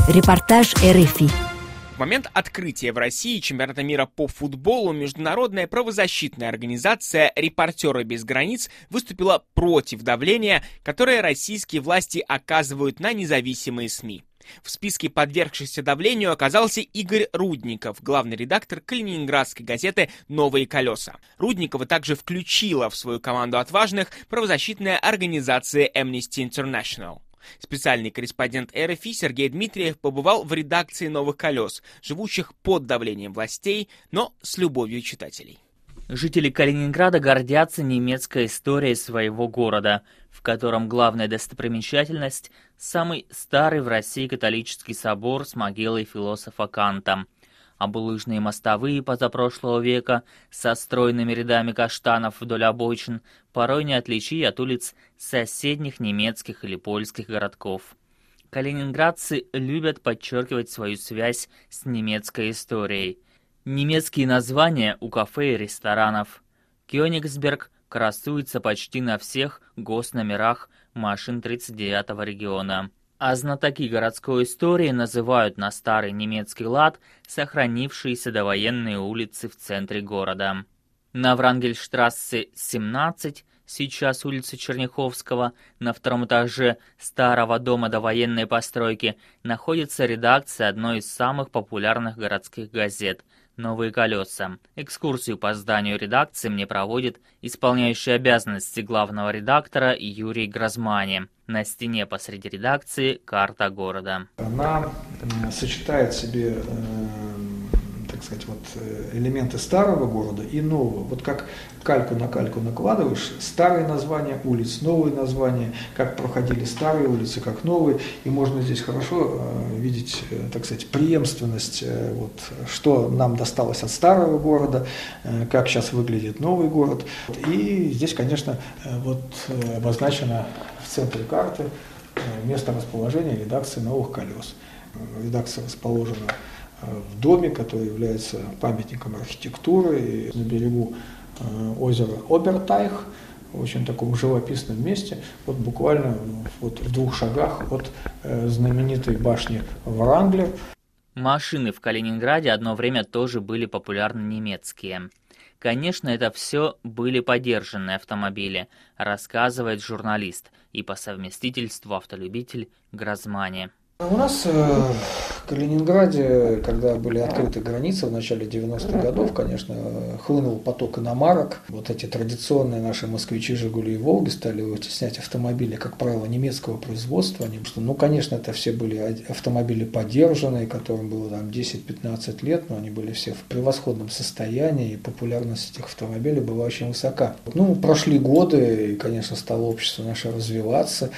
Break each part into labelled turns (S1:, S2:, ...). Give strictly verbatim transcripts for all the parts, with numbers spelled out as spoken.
S1: Репортаж эр эф и.
S2: В момент открытия в России чемпионата мира по футболу международная правозащитная организация «Репортеры без границ» выступила против давления, которое российские власти оказывают на независимые СМИ. В списке подвергшихся давлению оказался Игорь Рудников, главный редактор калининградской газеты «Новые колеса». Рудникова также включила в свою команду отважных правозащитная организация Amnesty International. Специальный корреспондент эр эф и Сергей Дмитриев побывал в редакции «Новых колес», живущих под давлением властей, но с любовью читателей.
S3: Жители Калининграда гордятся немецкой историей своего города, в котором главная достопримечательность – самый старый в России католический собор с могилой философа Канта. А булыжные мостовые позапрошлого века со стройными рядами каштанов вдоль обочин порой не отличить от улиц соседних немецких или польских городков. Калининградцы любят подчеркивать свою связь с немецкой историей. Немецкие названия у кафе и ресторанов. Кёнигсберг красуется почти на всех госномерах машин тридцать девятого региона. А знатоки городской истории называют на старый немецкий лад сохранившиеся довоенные улицы в центре города. На Врангельштрассе семнадцать, сейчас улица Черняховского, на втором этаже старого дома довоенной постройки, находится редакция одной из самых популярных городских газет «Новые колеса». Экскурсию по зданию редакции мне проводит исполняющий обязанности главного редактора Юрий Грозмани. На стене посреди редакции карта города.
S4: Она сочетает в себе, э, так сказать, вот элементы старого города и нового. Вот как кальку на кальку накладываешь, старые названия улиц, новые названия, как проходили старые улицы, как новые. И можно здесь хорошо э, видеть, э, так сказать, преемственность, э, вот, что нам досталось от старого города, э, как сейчас выглядит новый город. И здесь, конечно, э, вот, э, обозначено в центре карты место расположения редакции «Новых колес». Редакция расположена в доме, который является памятником архитектуры на берегу озера Обертайх, в очень таком живописном месте, вот буквально вот в двух шагах от знаменитой башни Вранглер.
S3: Машины в Калининграде одно время тоже были популярны немецкие. Конечно, это все были подержанные автомобили, рассказывает журналист и по совместительству автолюбитель Грозмани.
S4: У нас э, в Калининграде, когда были открыты границы в начале девяностых годов, конечно, хлынул поток иномарок. Вот эти традиционные наши москвичи, Жигули и Волги стали вытеснять автомобили, как правило, немецкого производства. Они, что, ну, конечно, это все были автомобили подержанные, которым было там десять-пятнадцать лет, но они были все в превосходном состоянии, и популярность этих автомобилей была очень высока. Ну, прошли годы, и, конечно, стало общество наше развиваться.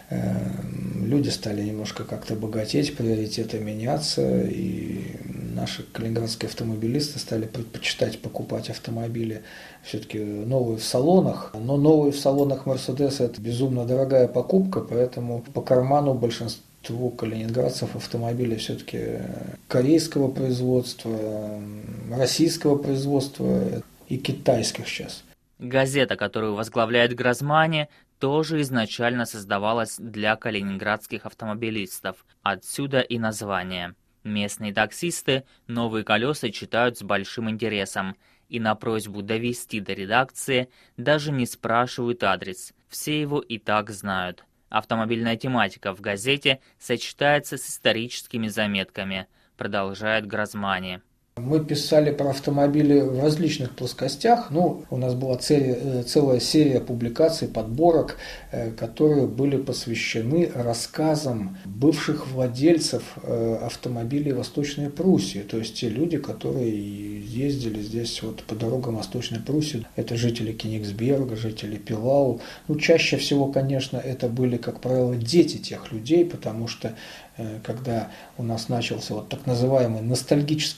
S4: Люди стали немножко как-то богатеть, приоритеты меняться, и наши калининградские автомобилисты стали предпочитать покупать автомобили все-таки новые в салонах. Но новые в салонах Mercedes – это безумно дорогая покупка, поэтому по карману большинству калининградцев автомобили все-таки корейского производства, российского производства и китайских сейчас.
S3: Газета, которую возглавляет Грозмани, тоже изначально создавалась для калининградских автомобилистов. Отсюда и название. Местные таксисты «Новые колеса» читают с большим интересом и на просьбу довести до редакции даже не спрашивают адрес. Все его и так знают. Автомобильная тематика в газете сочетается с историческими заметками, продолжает Грозмани.
S4: Мы писали про автомобили в различных плоскостях. Ну, у нас была цель, целая серия публикаций, подборок, которые были посвящены рассказам бывших владельцев автомобилей Восточной Пруссии. То есть те люди, которые ездили здесь вот по дорогам Восточной Пруссии. Это жители Кенигсберга, жители Пилау. Ну, чаще всего, конечно, это были, как правило, дети тех людей, потому что когда у нас начался вот так называемый ностальгический туризм,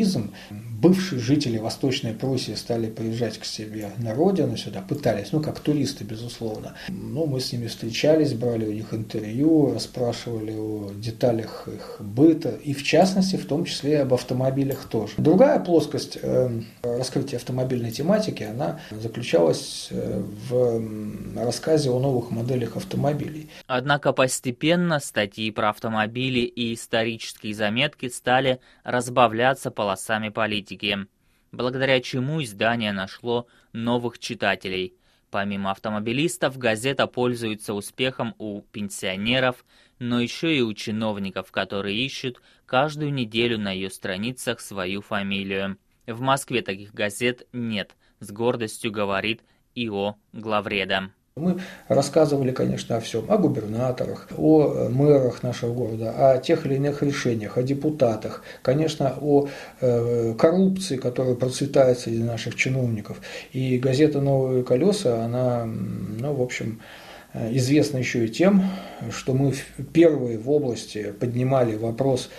S4: коммунизм. Бывшие жители Восточной Пруссии стали приезжать к себе на родину сюда, пытались, ну, как туристы, безусловно. Ну, мы с ними встречались, брали у них интервью, расспрашивали о деталях их быта, и в частности, в том числе и об автомобилях тоже. Другая плоскость э, раскрытия автомобильной тематики, она заключалась в рассказе о новых моделях автомобилей.
S3: Однако постепенно статьи про автомобили и исторические заметки стали разбавляться полосами политики, благодаря чему издание нашло новых читателей. Помимо автомобилистов, газета пользуется успехом у пенсионеров, но еще и у чиновников, которые ищут каждую неделю на ее страницах свою фамилию. В Москве таких газет нет, с гордостью говорит И О главреда.
S4: Мы рассказывали, конечно, о всем, о губернаторах, о мэрах нашего города, о тех или иных решениях, о депутатах, конечно, о э, коррупции, которая процветает среди наших чиновников. И газета «Новые колеса», она, ну, в общем, известна еще и тем, что мы первые в области поднимали вопрос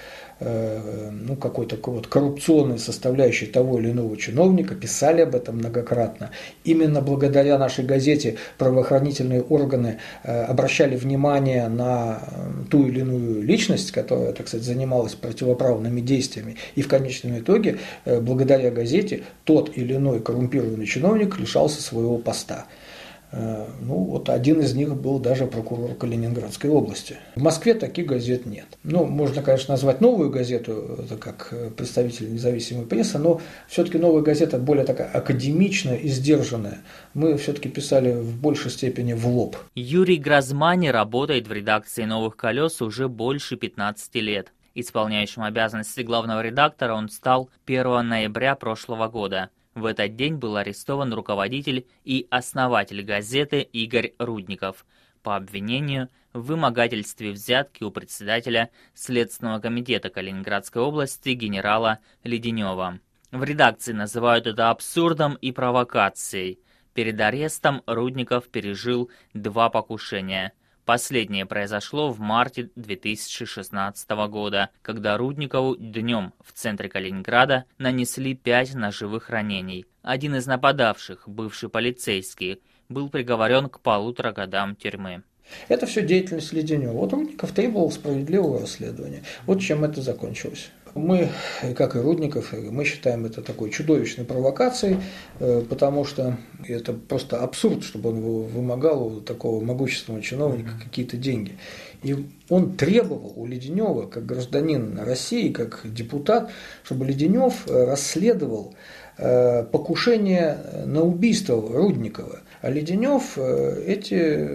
S4: ну, какой-то вот коррупционной составляющей того или иного чиновника, писали об этом многократно. Именно благодаря нашей газете правоохранительные органы обращали внимание на ту или иную личность, которая, так сказать, занималась противоправными действиями. И в конечном итоге, благодаря газете, тот или иной коррумпированный чиновник лишался своего поста. Ну, вот один из них был даже прокурор Калининградской области. В Москве таких газет нет. Ну, можно, конечно, назвать «Новую газету», это как представитель независимой прессы, но все-таки «Новая газета» более такая академичная и сдержанная. Мы все-таки писали в большей степени в лоб.
S3: Юрий Гразмани работает в редакции «Новых колес» уже больше пятнадцати лет. Исполняющим обязанности главного редактора он стал первого ноября прошлого года. В этот день был арестован руководитель и основатель газеты Игорь Рудников по обвинению в вымогательстве взятки у председателя Следственного комитета Калининградской области генерала Леденева. В редакции называют это абсурдом и провокацией. Перед арестом Рудников пережил два покушения. Последнее произошло в марте две тысячи шестнадцатого года, когда Рудникову днем в центре Калининграда нанесли пять ножевых ранений. Один из нападавших, бывший полицейский, был приговорен к полутора годам тюрьмы.
S4: Это все деятельность Леденева. Вот Рудников требовал справедливого расследования. Вот чем это закончилось. Мы, как и Рудников, мы считаем это такой чудовищной провокацией, потому что это просто абсурд, чтобы он вымогал у такого могущественного чиновника какие-то деньги. И он требовал у Леденева, как гражданин России, как депутат, чтобы Леденев расследовал покушение на убийство Рудникова. А Леденев эти,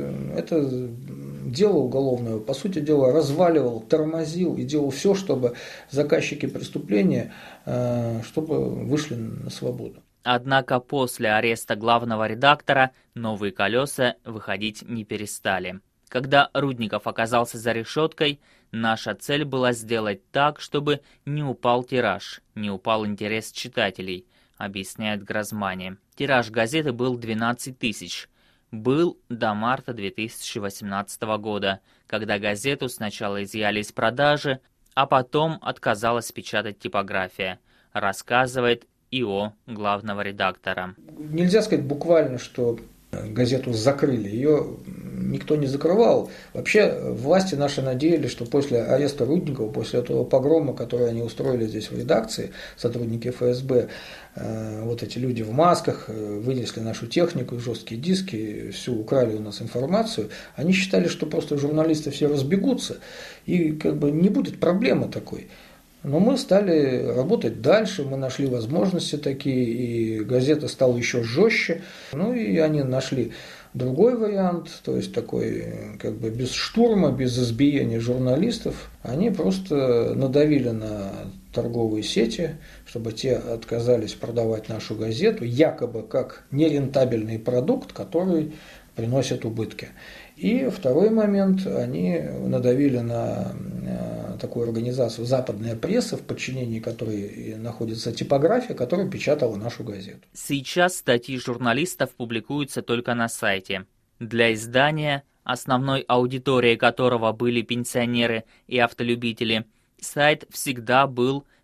S4: это дело уголовное, по сути дела, разваливал, тормозил и делал все, чтобы заказчики преступления чтобы вышли на свободу.
S3: Однако после ареста главного редактора «Новые колеса» выходить не перестали. Когда Рудников оказался за решеткой, наша цель была сделать так, чтобы не упал тираж, не упал интерес читателей, объясняет Гразмани. Тираж газеты был двенадцать тысяч. Был до марта две тысячи восемнадцатого года, когда газету сначала изъяли из продажи, а потом отказалась печатать типография, рассказывает И О главного редактора.
S4: Нельзя сказать буквально, что газету закрыли, ее никто не закрывал. Вообще власти наши надеялись, что после ареста Рудникова, после этого погрома, который они устроили здесь в редакции, сотрудники Эф Эс Бэ, вот эти люди в масках вынесли нашу технику, жесткие диски, всю украли у нас информацию, они считали, что просто журналисты все разбегутся и как бы не будет проблемы такой. Но мы стали работать дальше, мы нашли возможности такие, и газета стала еще жестче. Ну и они нашли другой вариант, то есть такой как бы без штурма, без избиения журналистов. Они просто надавили на торговые сети, чтобы те отказались продавать нашу газету, якобы как нерентабельный продукт, который приносит убытки. И второй момент, они надавили на такую организацию «Западная пресса», в подчинении которой находится типография, которая печатала нашу газету.
S3: Сейчас статьи журналистов публикуются только на сайте. Для издания, основной аудиторией которого были пенсионеры и автолюбители, сайт всегда был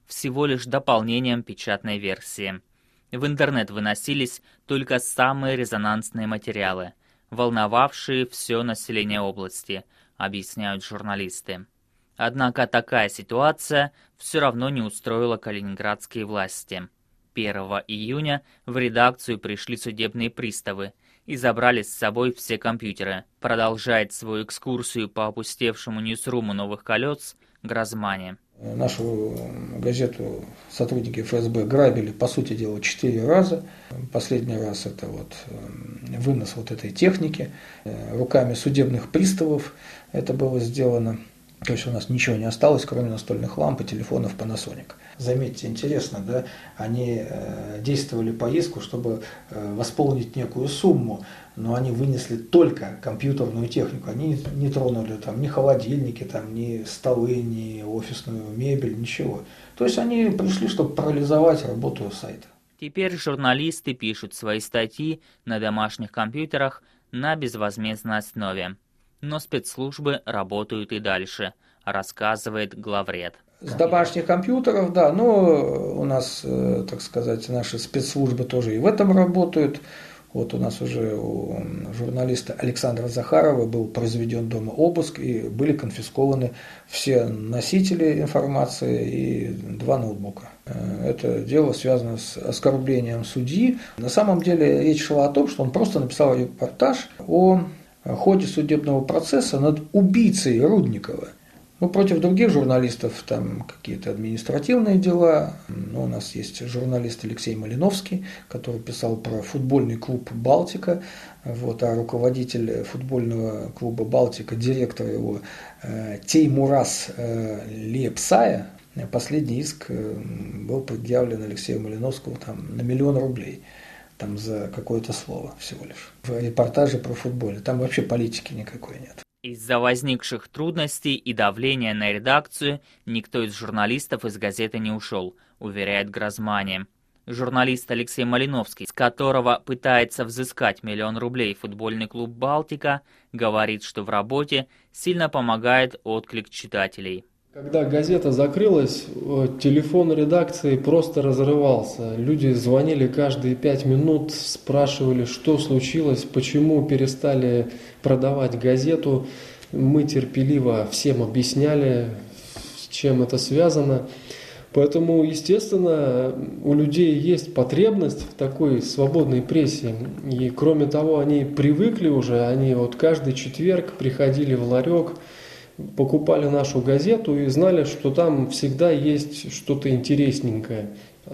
S3: всего лишь дополнением печатной версии. В интернет выносились только самые резонансные материалы, волновавшие все население области, объясняют журналисты. Однако такая ситуация все равно не устроила калининградские власти. первого июня в редакцию пришли судебные приставы и забрали с собой все компьютеры. Продолжает свою экскурсию по опустевшему ньюсруму «Новых колес» Грозмани.
S4: Нашу газету сотрудники эф эс бэ грабили, по сути дела, четыре раза. Последний раз это вот вынос вот этой техники. Руками судебных приставов это было сделано. То есть у нас ничего не осталось, кроме настольных ламп и телефонов Panasonic. Заметьте, интересно, да, они э, действовали по иску, чтобы э, восполнить некую сумму, но они вынесли только компьютерную технику. Они не, не тронули там ни холодильники, там, ни столы, ни офисную мебель, ничего. То есть они пришли, чтобы парализовать работу сайта.
S3: Теперь журналисты пишут свои статьи на домашних компьютерах на безвозмездной основе. Но спецслужбы работают и дальше, рассказывает главред.
S4: С домашних компьютеров, да, но у нас, так сказать, наши спецслужбы тоже и в этом работают. Вот у нас уже у журналиста Александра Захарова был произведен дома обыск, и были конфискованы все носители информации и два ноутбука. Это дело связано с оскорблением судьи. На самом деле речь шла о том, что он просто написал репортаж о ходе судебного процесса над убийцей Рудникова. Ну, против других журналистов там какие-то административные дела. Ну, у нас есть журналист Алексей Малиновский, который писал про футбольный клуб «Балтика». Вот, а руководитель футбольного клуба «Балтика», директор его э, Теймураз э, Лепсая, последний иск э, был предъявлен Алексею Малиновскому там, на миллион рублей. Там за какое-то слово всего лишь. В репортаже про футбол. Там вообще политики никакой нет.
S3: Из-за возникших трудностей и давления на редакцию никто из журналистов из газеты не ушел, уверяет Грозмани. Журналист Алексей Малиновский, с которого пытается взыскать миллион рублей футбольный клуб «Балтика», говорит, что в работе сильно помогает отклик читателей.
S1: Когда газета закрылась, телефон редакции просто разрывался. Люди звонили каждые пять минут, спрашивали, что случилось, почему перестали продавать газету. Мы терпеливо всем объясняли, с чем это связано. Поэтому, естественно, у людей есть потребность в такой свободной прессе. И кроме того, они привыкли уже, они вот каждый четверг приходили в ларек, покупали нашу газету и знали, что там всегда есть что-то интересненькое.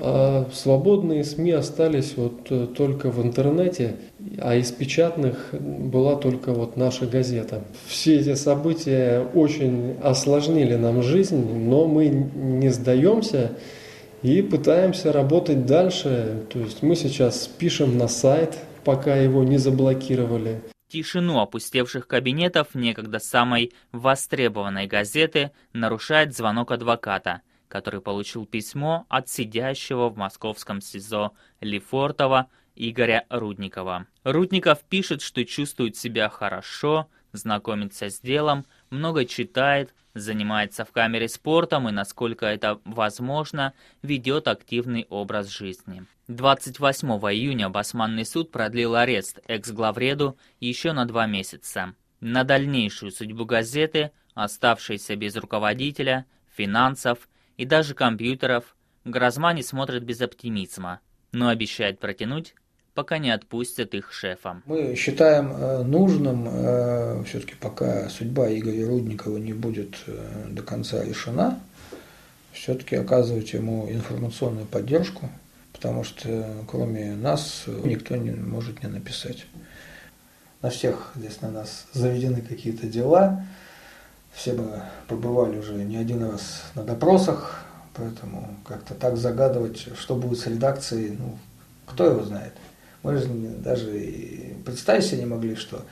S1: А свободные СМИ остались вот только в интернете, а из печатных была только вот наша газета. Все эти события очень осложнили нам жизнь, но мы не сдаемся и пытаемся работать дальше. То есть мы сейчас пишем на сайт, пока его не заблокировали.
S3: Тишину опустевших кабинетов некогда самой востребованной газеты нарушает звонок адвоката, который получил письмо от сидящего в московском СИЗО Лефортово Игоря Рудникова. Рудников пишет, что чувствует себя хорошо, знакомится с делом, много читает, занимается в камере спортом и, насколько это возможно, ведет активный образ жизни. двадцать восьмого июня Басманный суд продлил арест экс-главреду еще на два месяца. На дальнейшую судьбу газеты, оставшейся без руководителя, финансов и даже компьютеров, Грозмани смотрит без оптимизма, но обещает протянуть, пока не отпустят их шефа.
S4: Мы считаем нужным, все-таки пока судьба Игоря Рудникова не будет до конца решена, все-таки оказывать ему информационную поддержку, потому что кроме нас никто не может не написать. На всех здесь на нас заведены какие-то дела, все мы побывали уже не один раз на допросах, поэтому как-то так загадывать, что будет с редакцией, ну, кто его знает. Мы же даже и представить себе не могли, что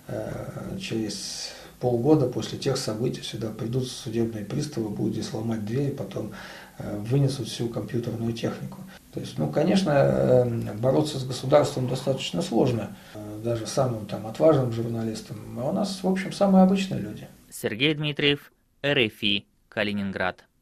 S4: э, через полгода после тех событий сюда придут судебные приставы, будут здесь ломать двери, потом э, вынесут всю компьютерную технику. То есть, ну, конечно, э, бороться с государством достаточно сложно, э, даже самым там отважным журналистам, а у нас, в общем, самые обычные люди.
S3: Сергей Дмитриев, эр эф и, Калининград.